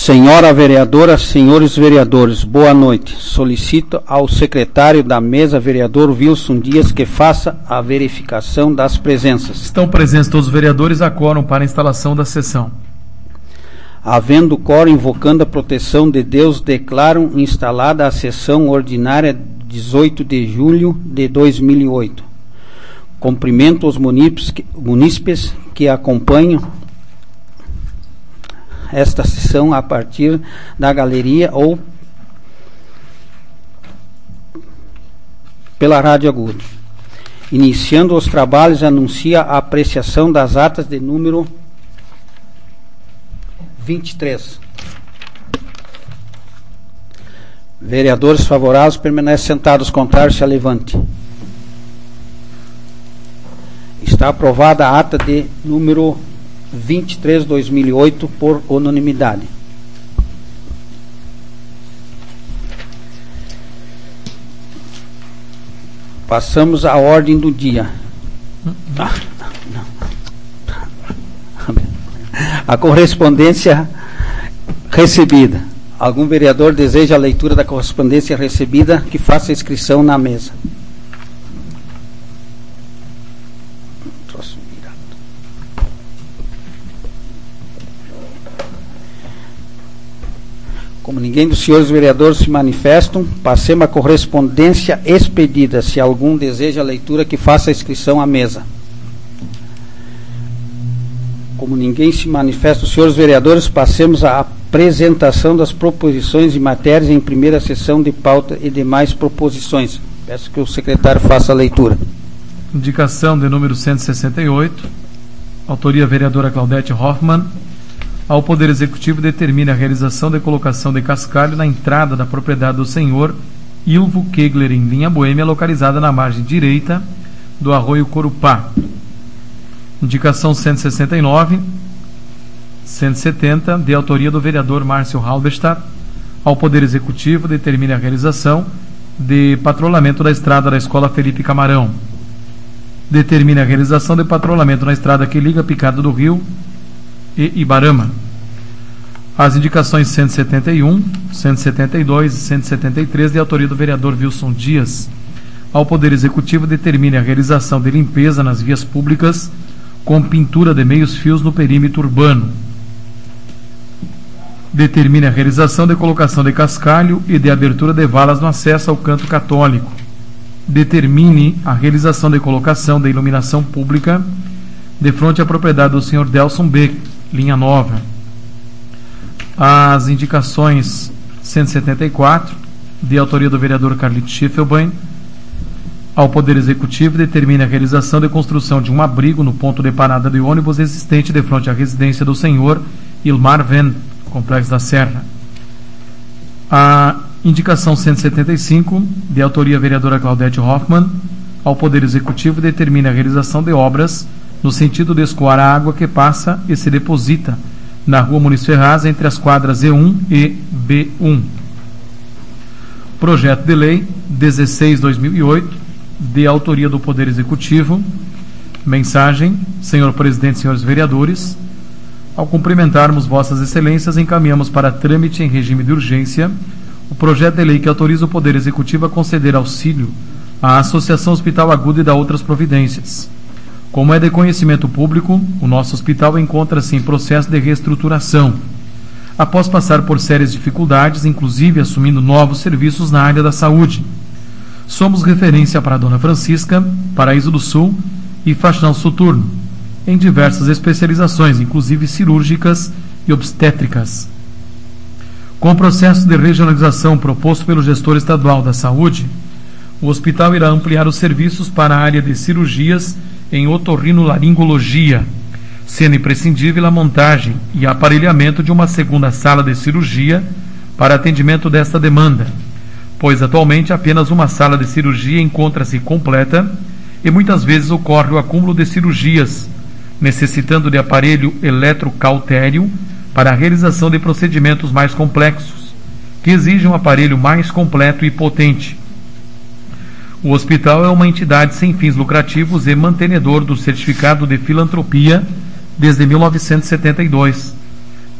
Senhora vereadora, senhores vereadores, boa noite. Solicito ao secretário da mesa, vereador Wilson Dias, que faça a verificação das presenças. Estão presentes todos os vereadores, há quórum para a instalação da sessão. Havendo quórum, invocando a proteção de Deus, declaro instalada a sessão ordinária 18 de julho de 2008. Cumprimento os munícipes que acompanham esta sessão a partir da galeria ou pela Rádio Agudo. Iniciando os trabalhos, anuncia a apreciação das atas de número 23. Vereadores favoráveis permanecem sentados, contrários se levante. Está aprovada a ata de número 23, 2008, por unanimidade. Passamos à ordem do dia. A correspondência recebida. Algum vereador deseja a leitura da correspondência recebida? Que faça a inscrição na mesa. Como ninguém dos senhores vereadores se manifestam, passemos a correspondência expedida. Se algum deseja a leitura, que faça a inscrição à mesa. Como ninguém se manifesta, os senhores vereadores, passemos à apresentação das proposições e matérias em primeira sessão de pauta e demais proposições. Peço que o secretário faça a leitura. Indicação de número 168, autoria vereadora Claudete Hoffmann. Ao Poder Executivo, determina a realização de colocação de cascalho na entrada da propriedade do senhor Ilvo Kegler, em linha Boêmia, localizada na margem direita do Arroio Corupá. Indicação 169, 170, de autoria do vereador Márcio Halberstadt. Ao Poder Executivo, determina a realização de patrulhamento da estrada da Escola Felipe Camarão. Determina a realização de patrulhamento na estrada que liga Picado do Rio e Ibarama. As indicações 171, 172 e 173, de autoria do vereador Wilson Dias. Ao Poder Executivo, determine a realização de limpeza nas vias públicas com pintura de meios fios no perímetro urbano. Determine a realização de colocação de cascalho e de abertura de valas no acesso ao canto católico. Determine a realização de colocação de iluminação pública de frente à propriedade do senhor Delson Beck, linha nova. As indicações 174, de autoria do vereador Carlito Schiffelbein. Ao Poder Executivo, determina a realização de construção de um abrigo no ponto de parada de ônibus existente de frente à residência do senhor Ilmar Venn, Complexo da Serra. A indicação 175, de autoria vereadora Claudete Hoffmann. Ao Poder Executivo, determina a realização de obras no sentido de escoar a água que passa e se deposita na rua Muniz Ferraz, entre as quadras E1 e B1. Projeto de Lei 16/2008, de autoria do Poder Executivo. Mensagem: senhor presidente, senhores vereadores, ao cumprimentarmos vossas excelências, encaminhamos para trâmite em regime de urgência o projeto de lei que autoriza o Poder Executivo a conceder auxílio à Associação Hospital Agudo e da outras providências. Como é de conhecimento público, o nosso hospital encontra-se em processo de reestruturação, após passar por sérias dificuldades, inclusive assumindo novos serviços na área da saúde. Somos referência para a Dona Francisca, Paraíso do Sul e Faxinal Soturno, em diversas especializações, inclusive cirúrgicas e obstétricas. Com o processo de regionalização proposto pelo gestor estadual da saúde, o hospital irá ampliar os serviços para a área de cirurgias em otorrinolaringologia, sendo imprescindível a montagem e aparelhamento de uma segunda sala de cirurgia para atendimento desta demanda, pois atualmente apenas uma sala de cirurgia encontra-se completa e muitas vezes ocorre o acúmulo de cirurgias, necessitando de aparelho eletrocautério para a realização de procedimentos mais complexos, que exigem um aparelho mais completo e potente. O hospital é uma entidade sem fins lucrativos e mantenedor do certificado de filantropia desde 1972,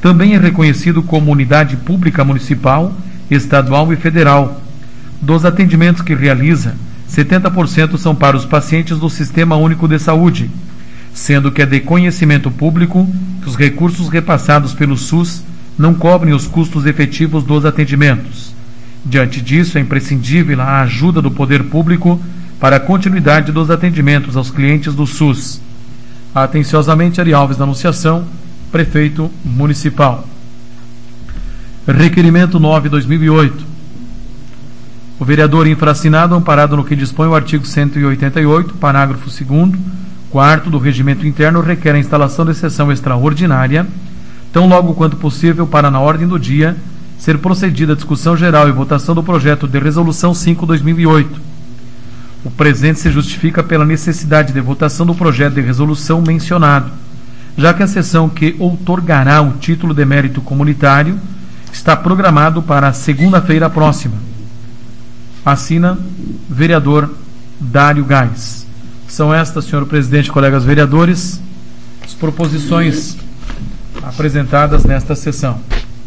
também é reconhecido como unidade pública municipal, estadual e federal. Dos atendimentos que realiza, 70% são para os pacientes do Sistema Único de Saúde, sendo que é de conhecimento público que os recursos repassados pelo SUS não cobrem os custos efetivos dos atendimentos. Diante disso, é imprescindível a ajuda do poder público para a continuidade dos atendimentos aos clientes do SUS. Atenciosamente, Ari Alves da Anunciação, Prefeito Municipal. Requerimento 9/2008. O vereador infraassinado, amparado no que dispõe o artigo 188, parágrafo 2º, 4º do Regimento Interno, requer a instalação de sessão extraordinária, tão logo quanto possível, para, na ordem do dia, ser procedida a discussão geral e votação do projeto de resolução 5/2008. O presente se justifica pela necessidade de votação do projeto de resolução mencionado, já que a sessão que outorgará o título de mérito comunitário está programado para a segunda-feira próxima. Assina vereador Dário Gás. São estas, senhor presidente, colegas vereadores, as proposições apresentadas nesta sessão.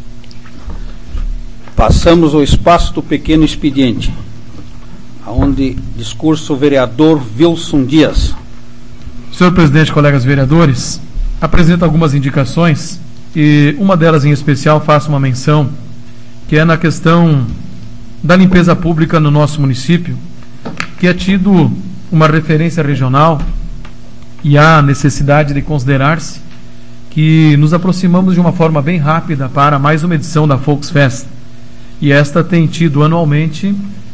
Passamos ao espaço do pequeno expediente, onde discurso o vereador Wilson Dias. Senhor presidente, colegas vereadores, apresento algumas indicações e uma delas em especial faço uma menção, que é na questão da limpeza pública no nosso município, que é tido uma referência regional e há necessidade de considerar-se que nos aproximamos de uma forma bem rápida para mais uma edição da Volksfest. E esta tem tido anualmente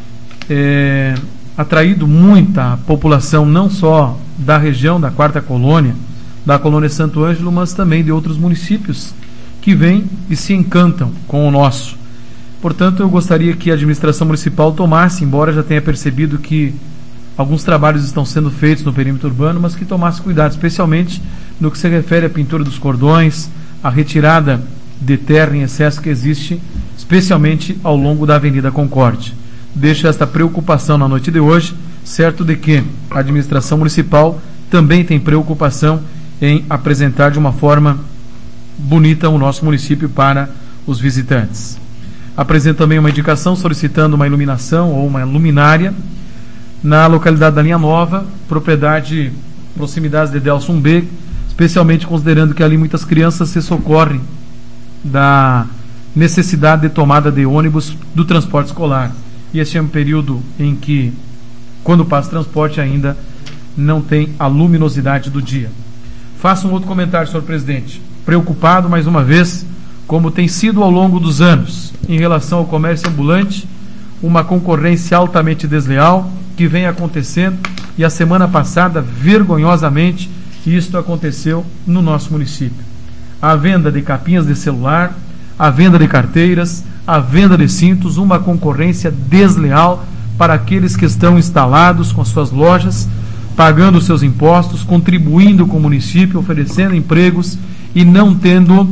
atraído muita população, não só da região da 4ª Colônia, da Colônia Santo Ângelo, mas também de outros municípios que vêm e se encantam com o nosso. Portanto, eu gostaria que a administração municipal tomasse, embora já tenha percebido que alguns trabalhos estão sendo feitos no perímetro urbano, mas que tomasse cuidado, especialmente no que se refere à pintura dos cordões, à retirada de terra em excesso que existe, especialmente ao longo da Avenida Concórdia. Deixo esta preocupação na noite de hoje, certo de que a administração municipal também tem preocupação em apresentar de uma forma bonita o nosso município para os visitantes. Apresento também uma indicação solicitando uma iluminação ou uma luminária na localidade da Linha Nova, propriedade proximidades de Delson B, especialmente considerando que ali muitas crianças se socorrem da necessidade de tomada de ônibus do transporte escolar. E este é um período em que, quando passa transporte, ainda não tem a luminosidade do dia. Faço um outro comentário, senhor presidente. Preocupado, mais uma vez, como tem sido ao longo dos anos, em relação ao comércio ambulante, uma concorrência altamente desleal que vem acontecendo, e a semana passada, vergonhosamente, isto aconteceu no nosso município. A venda de capinhas de celular, a venda de carteiras, a venda de cintos, uma concorrência desleal para aqueles que estão instalados com as suas lojas, pagando seus impostos, contribuindo com o município, oferecendo empregos e não tendo,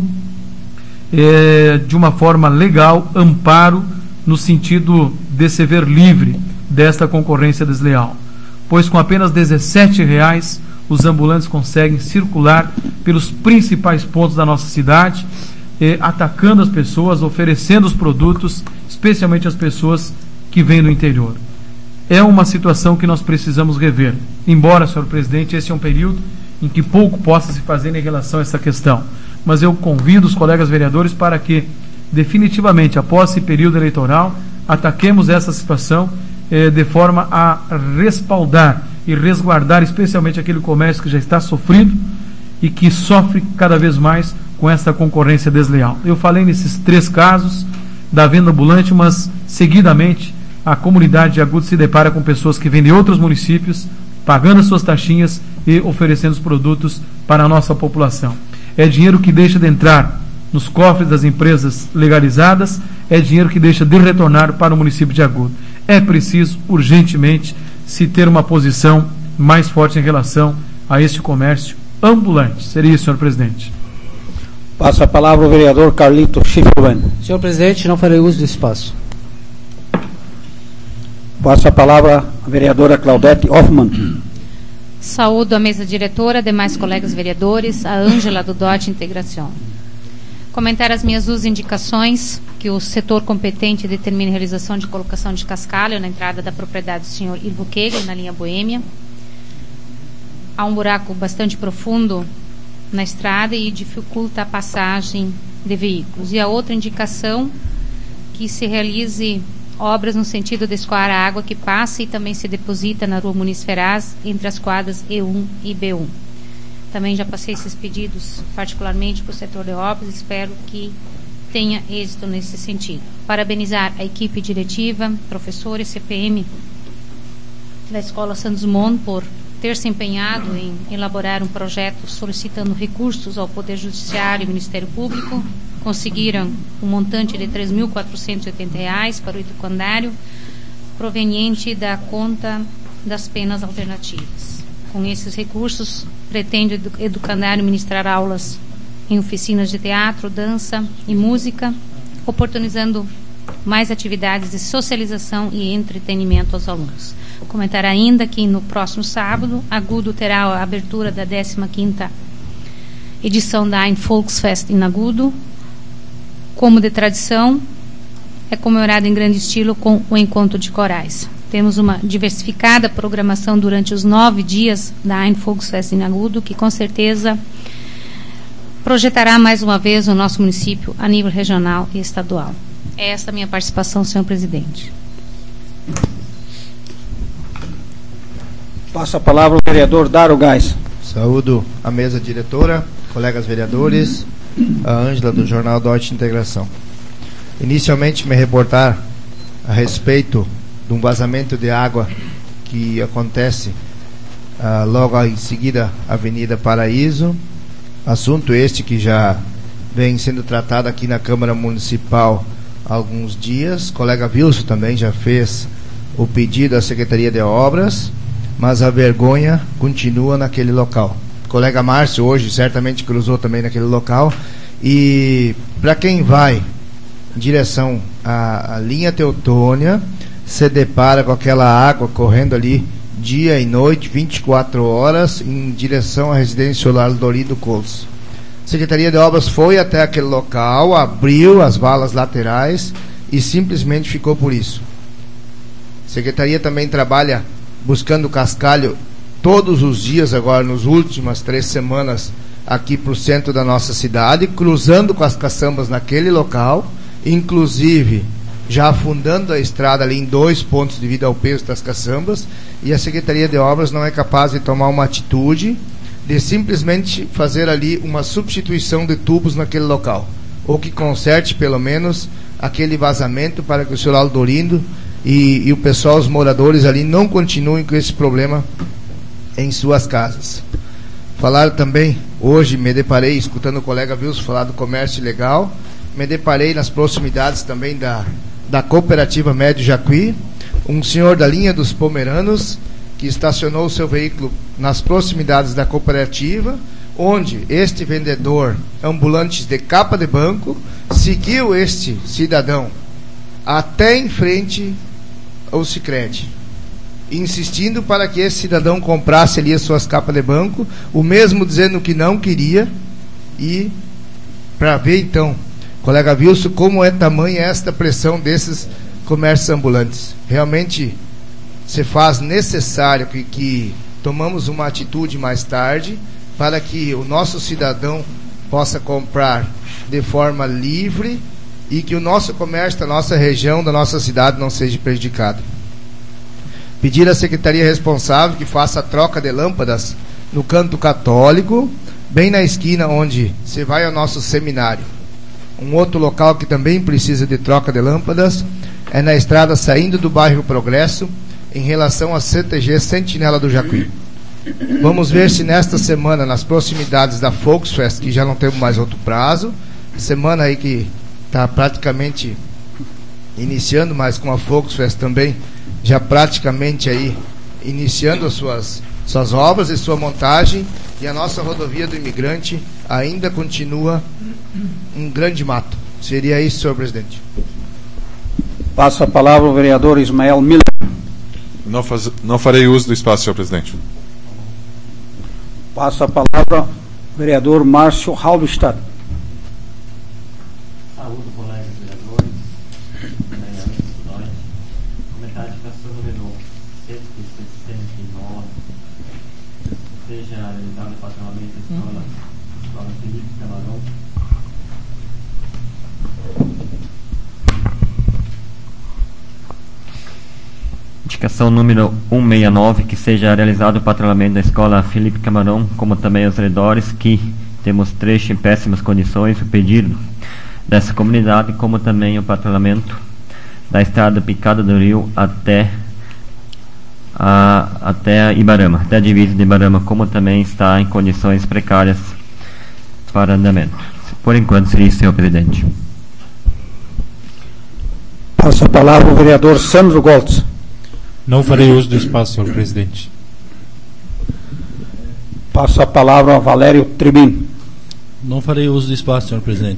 de uma forma legal, amparo no sentido de se ver livre desta concorrência desleal. Pois com apenas R$17, os ambulantes conseguem circular pelos principais pontos da nossa cidade, atacando as pessoas, oferecendo os produtos, especialmente as pessoas que vêm do interior. É uma situação que nós precisamos rever. Embora, senhor presidente, esse é um período em que pouco possa se fazer em relação a essa questão. Mas eu convido os colegas vereadores para que, definitivamente, após esse período eleitoral, ataquemos essa situação de forma a respaldar e resguardar especialmente aquele comércio que já está sofrido e que sofre cada vez mais com essa concorrência desleal. Eu falei nesses 3 casos da venda ambulante, mas seguidamente a comunidade de Agudo se depara com pessoas que vêm de outros municípios, pagando as suas taxinhas e oferecendo os produtos para a nossa população. É dinheiro que deixa de entrar nos cofres das empresas legalizadas, é dinheiro que deixa de retornar para o município de Agudo. É preciso, urgentemente, se ter uma posição mais forte em relação a este comércio ambulante. Seria isso, senhor presidente. Passa a palavra ao vereador Carlito Schifferman. Senhor presidente, não farei uso do espaço. Passa a palavra à vereadora Claudete Hoffmann. Saúdo a mesa diretora, demais colegas vereadores, a Ângela do DOT Integração. Comentar as minhas duas indicações, que o setor competente determine a realização de colocação de cascalho na entrada da propriedade do senhor Ivo Kegel, na linha Boêmia. Há um buraco bastante profundo na estrada e dificulta a passagem de veículos. E a outra indicação, que se realize obras no sentido de escoar a água que passa e também se deposita na rua Muniz Ferraz, entre as quadras E1 e B1. Também já passei esses pedidos particularmente para o setor de obras, espero que tenha êxito nesse sentido. Parabenizar a equipe diretiva, professores, CPM da Escola Santos Dumont por ter se empenhado em elaborar um projeto solicitando recursos ao Poder Judiciário e Ministério Público. Conseguiram um montante de R$ 3.480 para o educandário, proveniente da conta das penas alternativas. Com esses recursos, pretende o educandário ministrar aulas em oficinas de teatro, dança e música, oportunizando mais atividades de socialização e entretenimento aos alunos. Comentar ainda que no próximo sábado, Agudo terá a abertura da 15ª edição da Ein Volksfest em Agudo. Como de tradição, é comemorado em grande estilo com o encontro de corais. Temos uma diversificada programação durante os 9 dias da Ein Volksfest em Agudo, que com certeza projetará mais uma vez o nosso município a nível regional e estadual. É esta a minha participação, senhor presidente. Passa a palavra ao vereador Dário Gás. Saúdo a mesa diretora, colegas vereadores, a Ângela do Jornal Deutsche Integração. Inicialmente me reportar a respeito de um vazamento de água que acontece logo em seguida Avenida Paraíso, assunto este que já vem sendo tratado aqui na Câmara Municipal há alguns dias. O colega Wilson também já fez o pedido à Secretaria de Obras, mas a vergonha continua naquele local. O colega Márcio hoje certamente cruzou também naquele local, e para quem vai em direção à linha Teutônia, se depara com aquela água correndo ali dia e noite, 24 horas, em direção à residência Solar Dorido Colos. A Secretaria de Obras foi até aquele local, abriu as valas laterais e simplesmente ficou por isso. A Secretaria também trabalha buscando cascalho todos os dias agora, nas últimas 3 semanas, aqui para o centro da nossa cidade, cruzando com as caçambas naquele local, inclusive já afundando a estrada ali em 2 pontos devido ao peso das caçambas, e a Secretaria de Obras não é capaz de tomar uma atitude de simplesmente fazer ali uma substituição de tubos naquele local, ou que conserte pelo menos aquele vazamento para que o senhor Aldorindo e o pessoal, os moradores ali, não continuem com esse problema em suas casas. Falar também, hoje me deparei, escutando o colega Wilson falar do comércio ilegal, me deparei nas proximidades também da cooperativa Médio Jacuí, um senhor da linha dos Pomeranos, que estacionou o seu veículo nas proximidades da cooperativa, onde este vendedor ambulante de capa de banco seguiu este cidadão até em frente ao Sicredi, insistindo para que esse cidadão comprasse ali as suas capas de banco, o mesmo dizendo que não queria. E para ver então, colega Wilson, como é tamanha esta pressão desses comércios ambulantes. Realmente se faz necessário que tomamos uma atitude mais tarde para que o nosso cidadão possa comprar de forma livre e que o nosso comércio da nossa região, da nossa cidade, não seja prejudicado. Pedir à secretaria responsável que faça a troca de lâmpadas no canto católico, bem na esquina onde se vai ao nosso seminário. Um outro local que também precisa de troca de lâmpadas é na estrada saindo do bairro Progresso, em relação à CTG Sentinela do Jacuí. Vamos ver se nesta semana, nas proximidades da Volksfest, que já não temos mais outro prazo, semana aí que está praticamente iniciando, mas com a Volksfest também já praticamente aí iniciando as suas obras e sua montagem, e a nossa rodovia do Imigrante ainda continua um grande mato. Seria isso, senhor presidente. Passa a palavra ao vereador Ismael Miller. Não farei uso do espaço, senhor presidente. Passa a palavra ao vereador Márcio Halberstadt. Saúde, colegas vereadores, comentário de indicação número 169, seja realizado o patrulhamento da escola Felipe Camarão. Indicação número 169, que seja realizado o patrulhamento da escola Felipe Camarão, como também os redores, que temos trecho em péssimas condições, o pedido dessa comunidade, como também o patrulhamento da estrada Picada do Rio até Ibarama, até a divisa de Ibarama, como também está em condições precárias para andamento. Por enquanto seria isso, senhor presidente. Passa a palavra ao vereador Sandro Goltz. Não farei uso do espaço, senhor presidente. Passa a palavra ao Valério Tribin. Não farei uso do espaço, senhor presidente.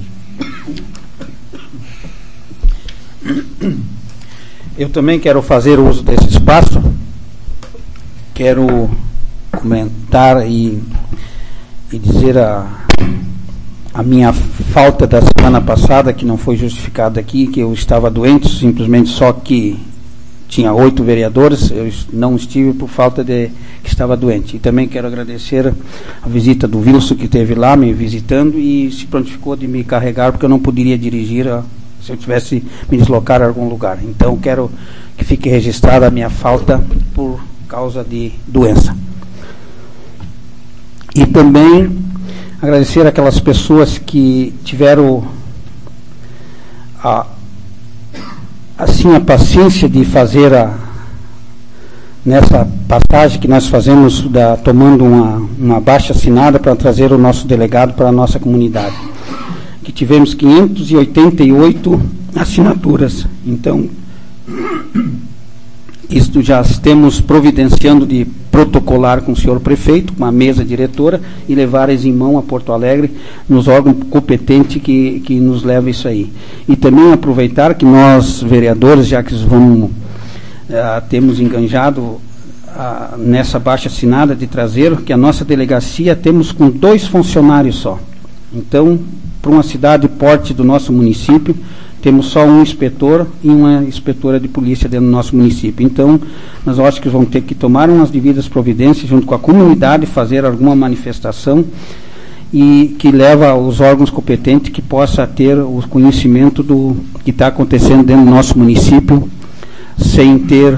Eu também quero fazer uso desse espaço. Quero comentar e dizer a minha falta da semana passada, que não foi justificada aqui, que eu estava doente, simplesmente só que tinha 8 vereadores, eu não estive por falta de que estava doente. E também quero agradecer a visita do Wilson, que esteve lá me visitando e se prontificou de me carregar, porque eu não poderia dirigir se eu tivesse me deslocar a algum lugar. Então quero que fique registrada a minha falta por causa de doença. E também agradecer aquelas pessoas que tiveram a paciência de fazer nessa passagem que nós fazemos, tomando uma baixa assinada para trazer o nosso delegado para a nossa comunidade, que tivemos 588 assinaturas. Então, isto já temos providenciando de protocolar com o senhor prefeito, com a mesa diretora, e levar eles em mão a Porto Alegre, nos órgãos competentes que nos leva isso aí. E também aproveitar que nós, vereadores, já que temos enganjado nessa baixa assinada de trazer, que a nossa delegacia temos com 2 funcionários só. Então, para uma cidade porte do nosso município, temos só um inspetor e uma inspetora de polícia dentro do nosso município. Então, nós acho que vamos ter que tomar umas devidas providências junto com a comunidade, fazer alguma manifestação e que leva os órgãos competentes que possa ter o conhecimento do que está acontecendo dentro do nosso município, sem ter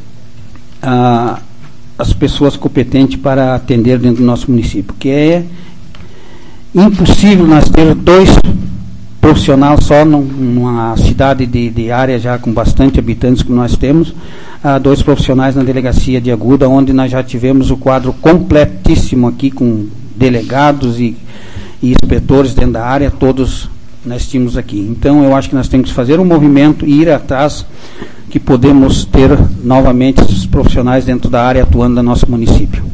as pessoas competentes para atender dentro do nosso município, que é impossível nós ter 2 profissionais só numa cidade de área já com bastante habitantes que nós temos, 2 profissionais na delegacia de Aguda, onde nós já tivemos o quadro completíssimo aqui, com delegados e inspetores dentro da área, todos nós tínhamos aqui. Então eu acho que nós temos que fazer um movimento e ir atrás, que podemos ter novamente esses profissionais dentro da área atuando no nosso município.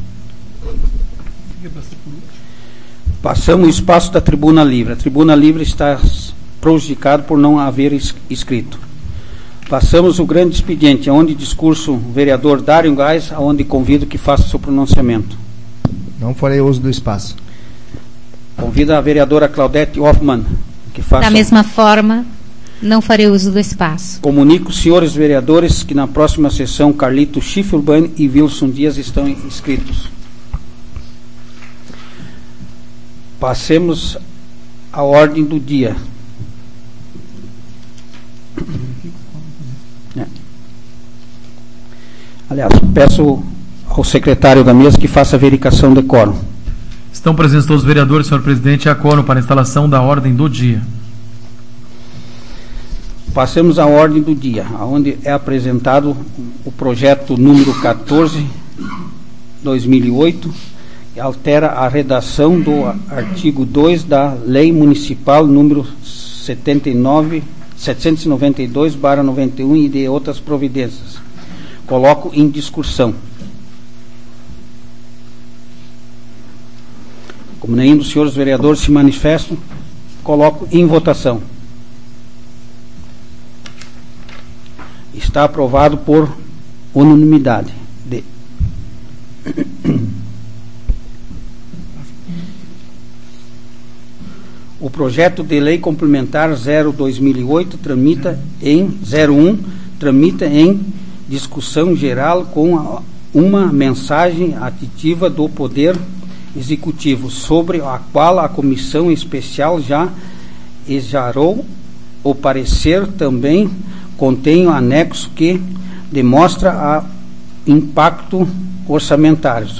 Passamos o espaço da Tribuna Livre. A Tribuna Livre está prejudicada por não haver escrito. Passamos o grande expediente, onde discurso o vereador Dário Gás, onde convido que faça seu pronunciamento. Não farei uso do espaço. Convido a vereadora Claudete Hoffmann, que faça... Da mesma forma, não farei uso do espaço. Comunico, senhores vereadores, que na próxima sessão Carlito Schiffelbein e Wilson Dias estão inscritos. Passemos à ordem do dia. Aliás, peço ao secretário da mesa que faça a verificação de quórum. Estão presentes todos os vereadores, senhor presidente, e a quórum para a instalação da ordem do dia. Passemos à ordem do dia, onde é apresentado o projeto número 14/2008, que altera a redação do artigo 2 da Lei Municipal número 792/91 e de outras providências. Coloco em discussão. Como nenhum dos senhores vereadores se manifestam, coloco em votação. Está aprovado por unanimidade. O projeto de lei complementar 0/2008 tramita em discussão geral com uma mensagem aditiva do Poder Executivo, sobre a qual a Comissão Especial já exarou o parecer. Também contém o anexo que demonstra o impacto orçamentário.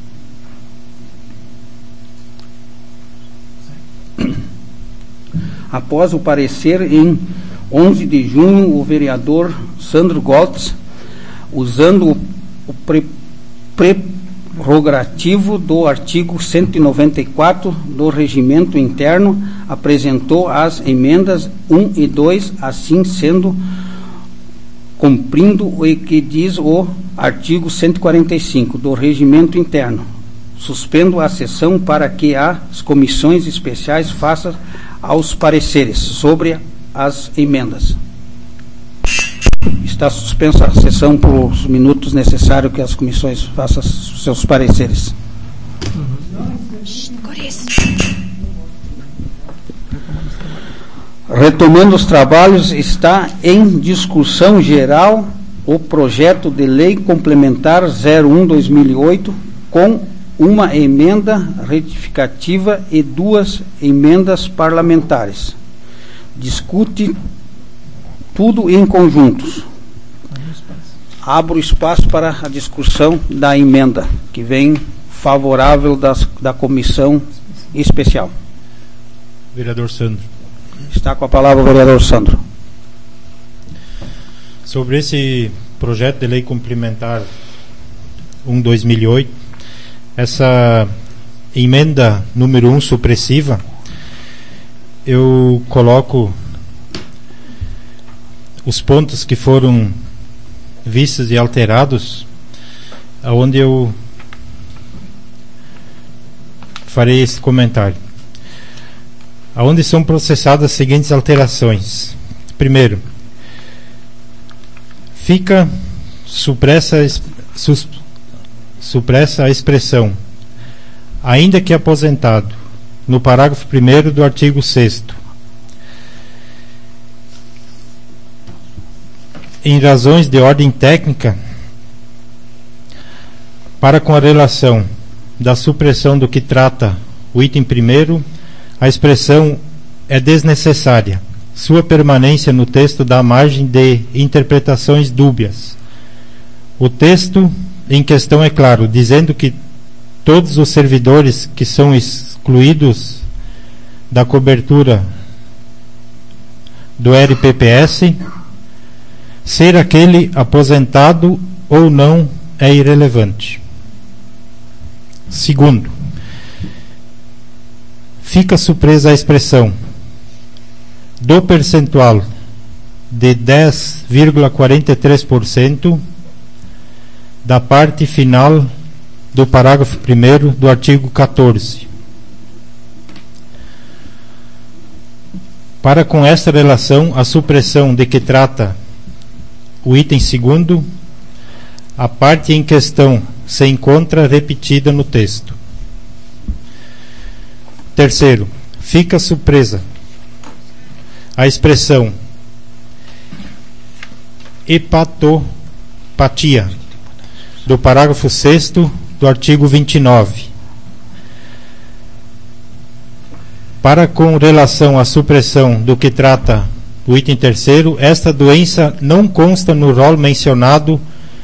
Após o parecer, em 11 de junho, o vereador Sandro Goltz, usando o prerrogativo do artigo 194 do Regimento Interno, apresentou as emendas 1 e 2, assim sendo cumprindo o que diz o artigo 145 do Regimento Interno. Suspendo a sessão para que as comissões especiais façam aos pareceres sobre as emendas. Está suspensa a sessão por os minutos necessários que as comissões façam seus pareceres. Retomando os trabalhos, está em discussão geral o projeto de lei complementar 01/2008 com uma emenda retificativa e 2 emendas parlamentares. Discute tudo em conjuntos. Abro espaço para a discussão da emenda, que vem favorável da comissão especial. Vereador Sandro. Está com a palavra o vereador Sandro. Sobre esse projeto de lei complementar 1/2008, essa emenda número 1 supressiva, eu coloco os pontos que foram vistos e alterados, onde eu farei esse comentário. Onde são processadas as seguintes alterações. Primeiro, fica supressa a expressão ainda que aposentado, no parágrafo 1º do artigo 6º, em razões de ordem técnica, para com a relação da supressão do que trata o item 1º, a expressão é desnecessária. Sua permanência no texto dá margem de interpretações dúbias. O texto em questão é claro, dizendo que todos os servidores que são excluídos da cobertura do RPPS, ser aquele aposentado ou não, é irrelevante. Segundo, fica surpresa a expressão do percentual de 10,43% da parte final do parágrafo 1º do artigo 14. Para com esta relação, a supressão de que trata o item 2º, a parte em questão se encontra repetida no texto. Terceiro, fica surpresa a expressão hepatopatia do parágrafo 6º do artigo 29. Para com relação à supressão do que trata o item 3º, esta doença não consta no rol mencionado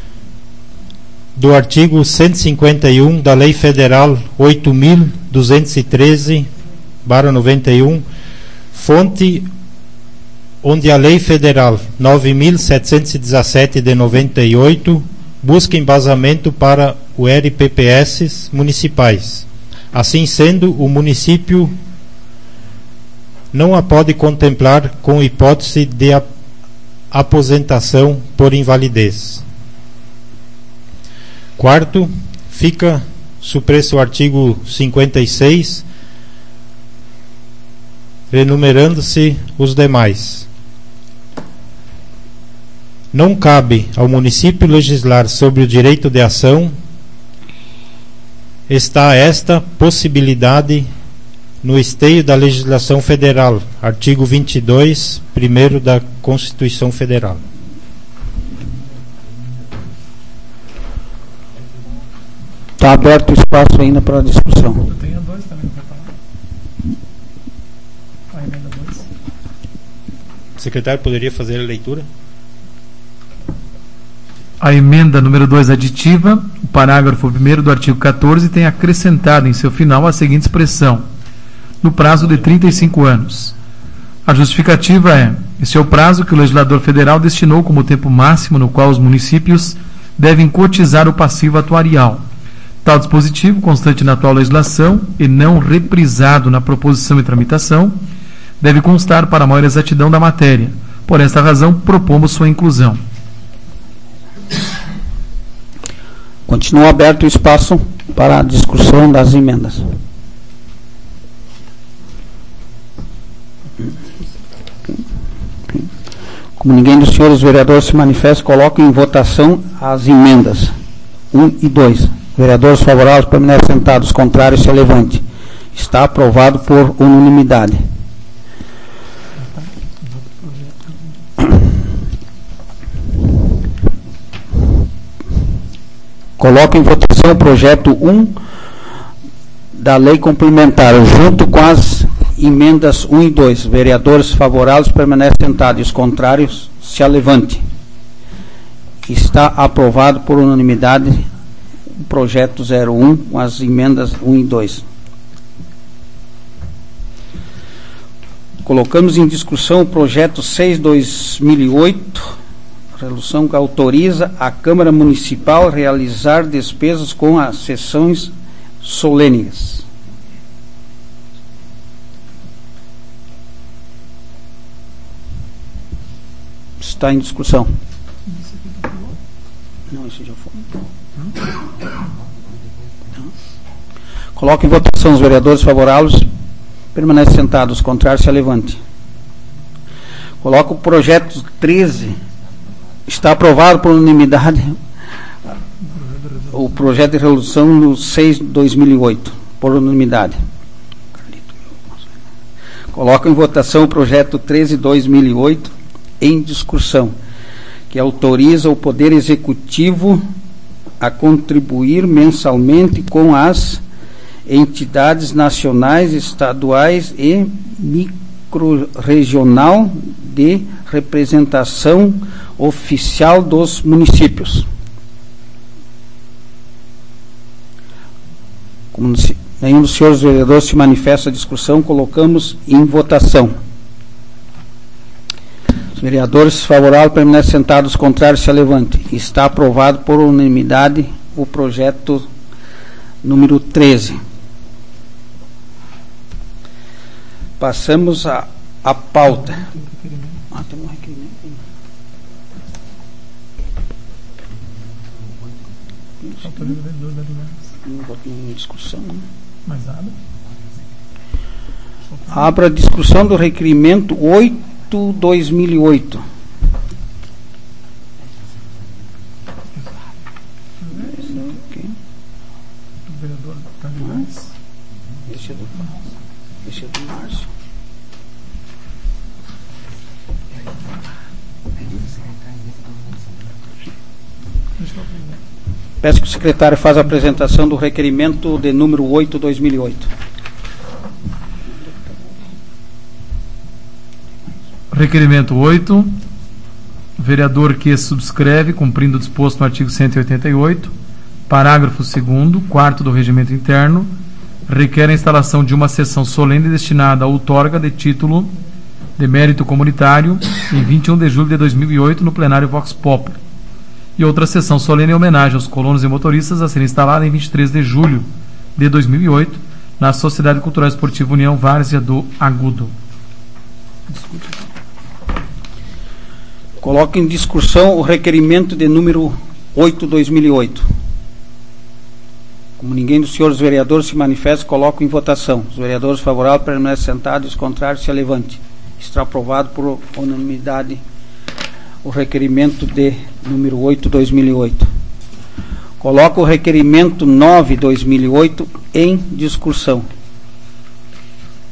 do artigo 151 da Lei Federal 8.213/91, fonte onde a Lei Federal 9.717 de 98 busca embasamento para o RPPS municipais. Assim sendo, o município não a pode contemplar com hipótese de aposentação por invalidez. Quarto, fica supresso o artigo 56, renumerando-se os demais. Não cabe ao município legislar sobre o direito de ação. Está esta possibilidade no esteio da legislação federal, artigo 22, primeiro da Constituição Federal. Está aberto o espaço ainda para a discussão. Eu tenho a 2 também, não vai falar. A emenda 2. O secretário poderia fazer a leitura? A emenda número 2 aditiva, o parágrafo 1º do artigo 14 tem acrescentado em seu final a seguinte expressão: no prazo de 35 anos. A justificativa é: esse é o prazo que o legislador federal destinou como tempo máximo no qual os municípios devem cotizar o passivo atuarial. Tal dispositivo, constante na atual legislação e não reprisado na proposição e tramitação, deve constar para maior exatidão da matéria. Por esta razão, propomos sua inclusão. Continua aberto o espaço para a discussão das emendas. Como ninguém dos senhores vereadores se manifesta, coloco em votação as emendas 1 e 2. Vereadores favoráveis permanecem sentados, contrários se levante. Está aprovado por unanimidade. Coloco em votação o projeto 1 da lei complementar, junto com as emendas 1 e 2. Vereadores favoráveis permanecem sentados e os contrários se levante. Está aprovado por unanimidade o projeto 01 com as emendas 1 e 2. Colocamos em discussão o projeto 6/2008, resolução que autoriza a Câmara Municipal a realizar despesas com as sessões solenes. Está em discussão. Não, isso já foi. Coloque em votação os vereadores favoráveis. Permanece sentados, contrários se levante. Coloco o projeto 13. Está aprovado por unanimidade o projeto de resolução no 6/2008, por unanimidade. Coloco em votação o projeto 13/2008 em discussão, que autoriza o Poder Executivo a contribuir mensalmente com as entidades nacionais, estaduais e microrregional de representação oficial dos municípios. Como nenhum dos senhores vereadores se manifesta a discussão, colocamos em votação. Os vereadores favoráveis permanecem sentados, contrários se levante. Está aprovado por unanimidade o projeto número 13. Passamos à pauta. Tem um requerimento. Em discussão. Mais nada. Abra a discussão do requerimento 8/2008. Esse é do Márcio. Peço que o secretário faça a apresentação do requerimento de número 8/2008. Requerimento 8. Vereador que subscreve, cumprindo o disposto no artigo 188, parágrafo 2º, 4º do Regimento Interno, requer a instalação de uma sessão solene destinada à outorga de título de mérito comunitário em 21 de julho de 2008 no plenário Vox Populi, e outra sessão solene em homenagem aos colonos e motoristas a ser instalada em 23 de julho de 2008 na Sociedade Cultural Esportiva União Várzea do Agudo. Coloco em discussão o requerimento de número 8/2008. Como ninguém dos senhores vereadores se manifesta, coloco em votação. Os vereadores favoráveis permanecem sentados, os contrários se levante. Está aprovado por unanimidade o requerimento de número 8/2008. Coloco o requerimento 9/2008 em discussão.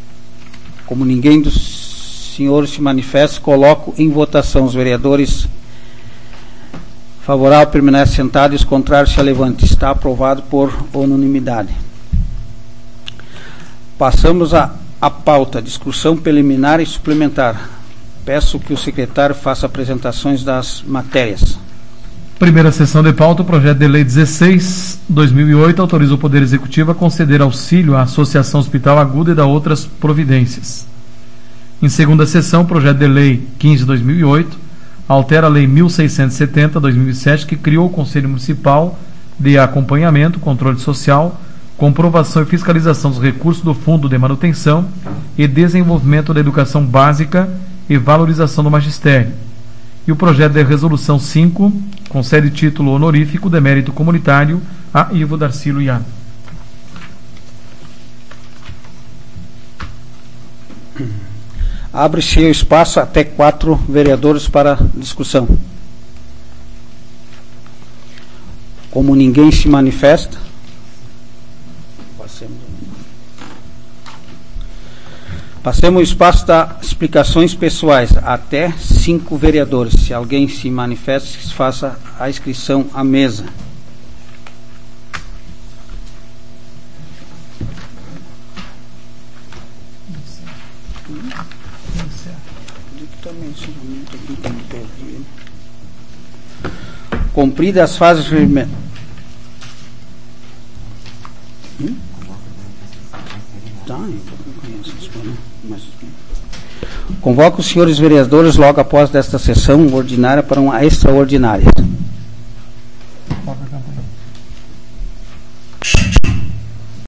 Como ninguém dos senhores se manifesta, coloco em votação. Os vereadores favorável permanece sentado e os contrários se levante. Está aprovado por unanimidade. Passamos à pauta, discussão preliminar e suplementar. Peço que o secretário faça apresentações das matérias. Primeira sessão de pauta, o projeto de lei 16/2008 autoriza o Poder Executivo a conceder auxílio à Associação Hospital Aguda e da outras providências. Em segunda sessão, o projeto de lei 15/2008 altera a lei 1670/2007, que criou o Conselho Municipal de Acompanhamento, Controle Social, Comprovação e Fiscalização dos Recursos do Fundo de Manutenção e Desenvolvimento da Educação Básica e Valorização do Magistério. E o projeto de resolução 5 concede título honorífico de mérito comunitário a Ivo Darcilo Ian. Abre-se o espaço até 4 vereadores para discussão. Como ninguém se manifesta, passemos o espaço das explicações pessoais, até 5 vereadores. Se alguém se manifesta, faça a inscrição à mesa. Cumpridas as fases convoco os senhores vereadores logo após desta sessão ordinária para uma extraordinária.